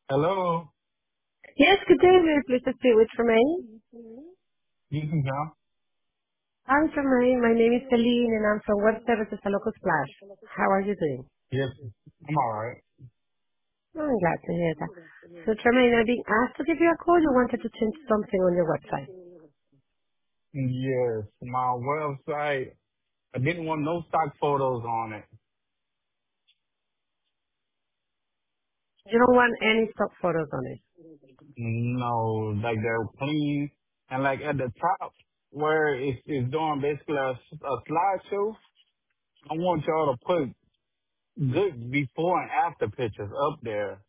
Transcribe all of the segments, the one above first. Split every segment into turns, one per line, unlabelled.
Hello.
Yes, good day. May I please speak with Tremaine?
You can come.
Hi, Tremaine. My name is Celine, and I'm from Web Services at Local Splash. How are you doing?
Yes. I'm all right.
Oh, I'm glad to hear that. So, Tremaine, I've been asked to give you a call. You wanted to change something on your website.
Yes. My website. I didn't want no stock photos on it.
You don't want any stock photos on it.
No, like they're clean and like at the top where it's doing basically a slideshow. I want y'all to put good before and after pictures up there.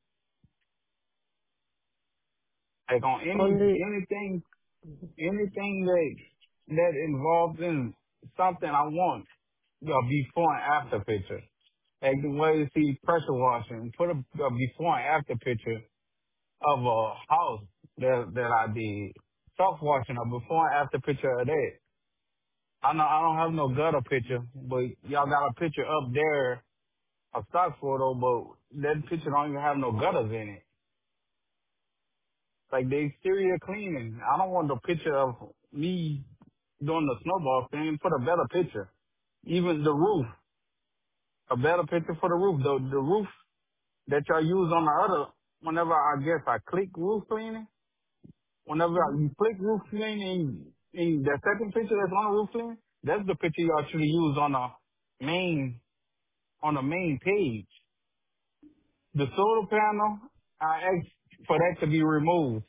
Like on
Only,
anything that involves in something I want a before and after picture. Like the way you see pressure washing, put a before and after picture of a house that I did. Soft washing, a before and after picture of that. I know I don't have no gutter picture, but y'all got a picture up there, a stock photo, but that picture don't even have no gutters in it. Like the exterior cleaning. I don't want the picture of me doing the snowball thing. Put a better picture. Even the roof, a better picture for the roof. The roof that y'all use on the other, whenever I guess I click roof cleaning, whenever you click roof cleaning in the second picture that's on the roof cleaning, that's the picture you actually use main, on the main page. The solar panel, I asked for that to be removed.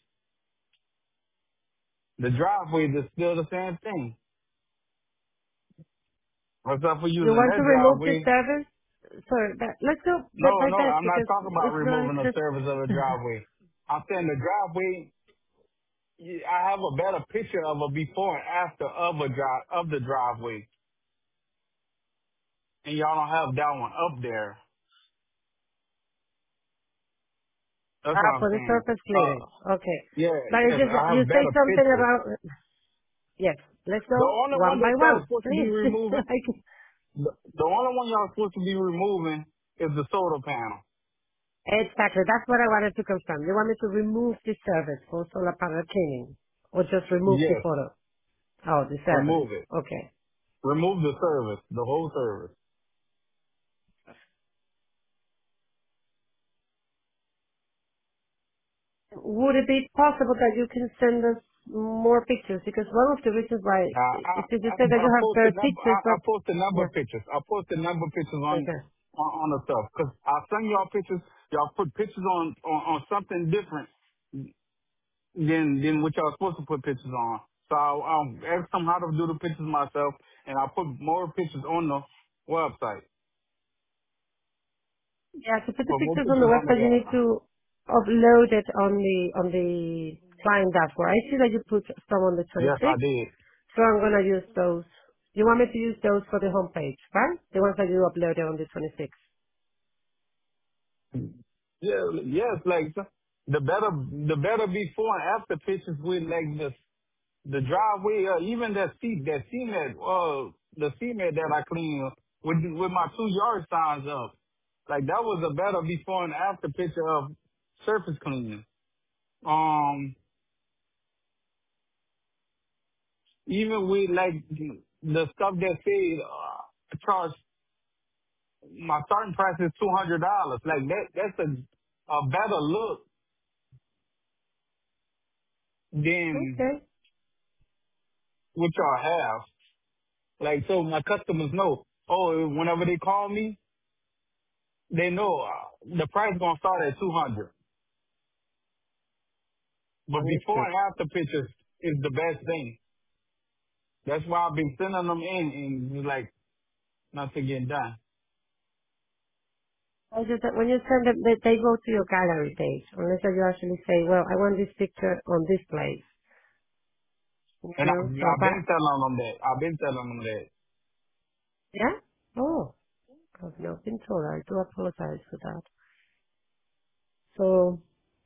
The driveway is still the same thing. What's up for
you
using
want to
that
remove the
driveway?
service? Sorry, let's go
No,
bit by
no,
bit
I'm not
because
talking about
it's not
removing the
just...
surface of the driveway. I'm saying the driveway. I have a better picture of a before and after of the driveway, and y'all don't have that one up there. That's what I'm
for the
saying.
surface cleaning. Okay.
Yeah,
But it's
yes,
just,
I
you
have
say
better
something
pictures.
about... Yes, let's
The
go
only
one
one
by
that y'all
one,
supposed to be
please.
removing, the only one y'all supposed to be removing is the solar panel.
Exactly. That's what I wanted to confirm. You want me to remove the service for solar panel cleaning or just remove the
Yes,
photo? Oh, the service.
remove it.
Okay.
Remove the service, the whole service.
Would it be possible that you can send us more pictures? Because one of the reasons why is that you said that
I
you have
posted
pictures,
I
but
posted number
yeah.
pictures. I posted number pictures
Okay.
on the stuff because I send y'all pictures. Y'all put pictures on something different than what y'all supposed to put pictures on. So I asked them how to do the pictures myself, and I put more pictures on the website.
Yeah, to put the
Put more
pictures on the
pictures on the
website, you need
website.
to upload it on the client dashboard. I see that you put some on the
Yes, I
26th.
did.
So I'm gonna use those. You want me to use those for the homepage, right? The ones that you uploaded on the 26th.
Yeah, yes, like the better before and after pictures with like the driveway, even that cement, the cement that I cleaned with my 2 yard signs up. Like that was a better before and after picture of surface cleaning. Um, even with like the stuff that said, I charge my starting price is $200. Like that's a better look than
Okay.
what y'all have. Like so my customers know, oh, whenever they call me, they know the price gonna start at 200. But before
Understood.
and after pictures is the best thing. That's why I've been sending them in and it's like nothing getting done.
I just that when you send them, they go to your gallery page, unless that you actually say, well, I want this picture on this place. You
And
know, so,
I've
but,
been telling them that. I've been telling them that.
yeah? Oh, I've not been told. I do apologize for that. So,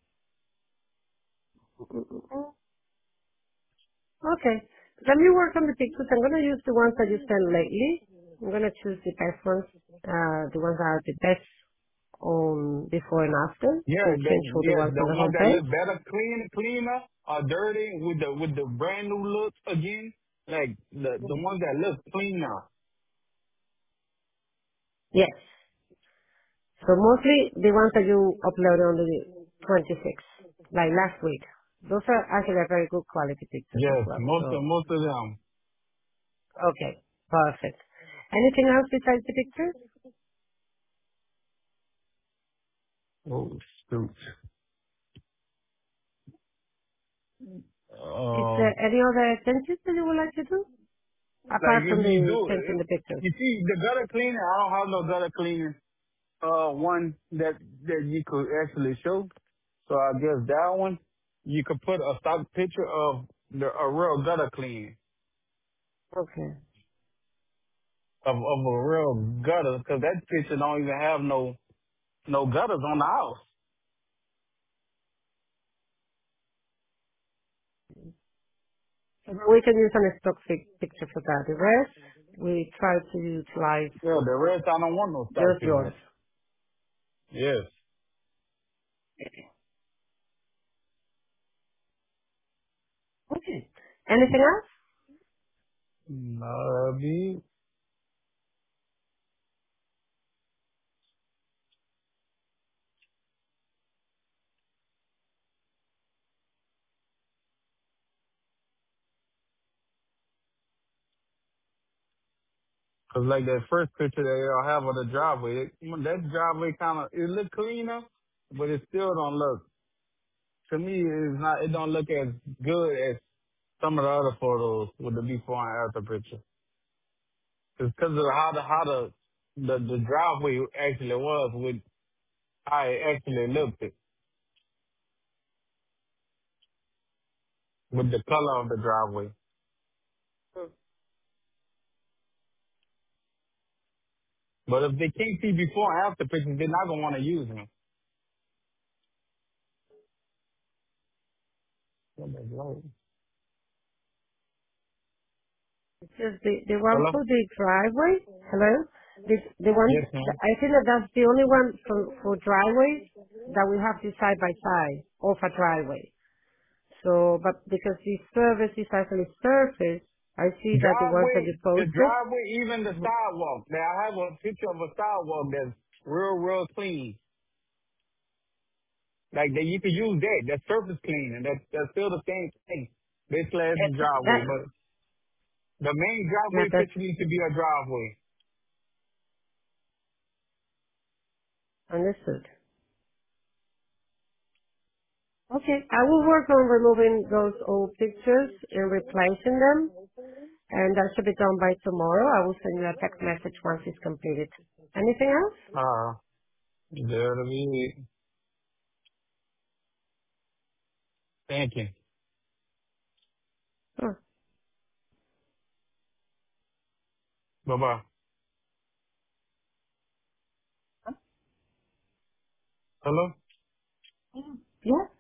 okay. Let me work on the pictures. I'm going to use the ones that you sent lately. I'm going to choose the best ones, the ones that are the best before and after
Yeah,
to change all the
yes,
ones
the
on the
ones that
homepage?
look better, cleaner, or dirty with the brand new look again. Like the ones that look cleaner.
Yes. So mostly the ones that you uploaded on the 26th, like last week. Those are actually very good quality pictures as
Yes,
well. So,
most of them.
okay, perfect. Anything else besides the pictures?
Oh shoot.
Is there
Um,
any other changes that you would like to do?
like
Apart
if
from
you
the
do,
changing the pictures.
you see the gutter cleaner. I don't have no gutter cleaner. One that you could actually show. So I guess that one you could put a stock picture of a real gutter clean
Okay.
of a real gutter because that picture don't even have no gutters on the house.
So we can use an stock picture for that. The rest, we try to utilize
Yeah, the rest I don't want no stock
just
picture.
yours.
Yes.
Okay. Anything else?
Maybe. Cause like that first picture that y'all have of the driveway, that driveway kind of, it look cleaner, but it still don't look, to me, it don't look as good as some of the other photos with the before and after picture. It's because of the driveway actually was with how it actually looked it, with the color of the driveway. But if they can't see before and after pictures, they're not gonna want to use them.
Just the one
Hello?
for the driveway. Hello? The one,
Yes, ma'am.
I think that that's the only one for driveways that we have the side by side of a driveway. So, but because the service is actually surface, I see that the ones that you
The
posted.
driveway, even the sidewalk. Now I have a picture of a sidewalk that's real clean. Like that, you can use that. That's surface cleaning. That's still the same thing. Basically, as the driveway,
That,
but the main
yeah,
driveway
that's
picture needs to be a driveway.
understood. Okay, I will work on removing those old pictures and replacing them, and that should be done by tomorrow. I will send you a text message once it's completed. Anything else?
There to be. Thank you.
Sure.
Bye bye. Hello.
Yeah.